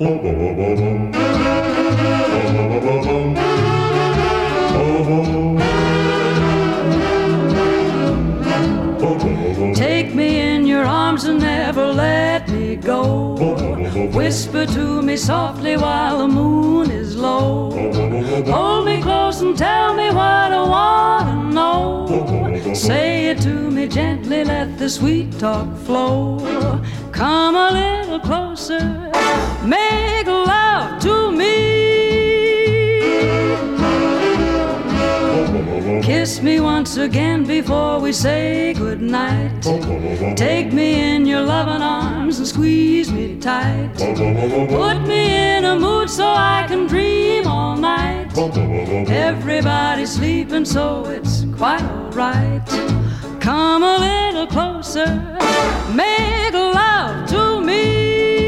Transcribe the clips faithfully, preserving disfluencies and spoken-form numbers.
Take me in your arms and never let me go. Whisper to me softly while the moon is low. Hold me close and tell me what I want to know. Say it to me gently, let the sweet talk flow. Come a little closer, make love to me. Kiss me once again before we say goodnight. Take me in your loving arms and squeeze me tight. Put me in a mood so I can dream all night. Everybody's sleeping so it's quite alright. Come a little closer, make love to me.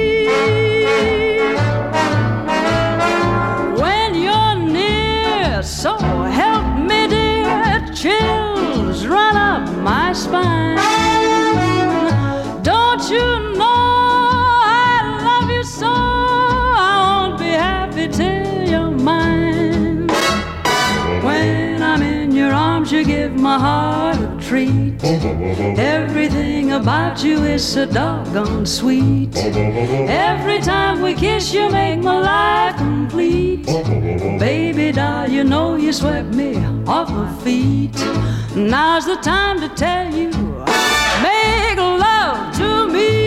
When you're near, so help me dear, chills run up my spine. Don't you know I love you so? I won't be happy till you're mine. When I'm in your arms, you give my heart a treat. Everything about you is so doggone sweet. Every time we kiss, you make my life complete. Baby doll, you know you swept me off my feet. Now's the time to tell you, make love to me.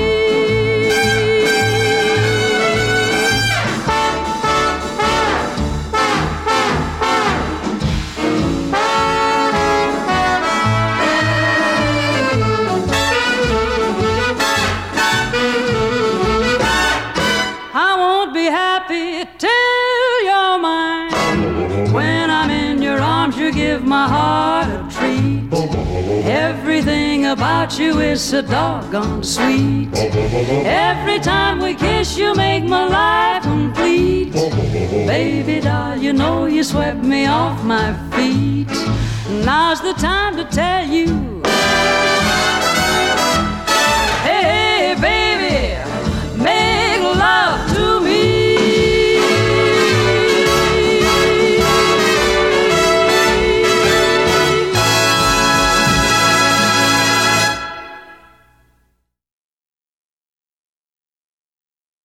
I won't be happy till you're mine. When I'm in your arms, you give my heart a treat. Everything about you is so doggone sweet. Every time we kiss, you make my life complete. Baby doll, you know you swept me off my feet. Now's the time to tell you,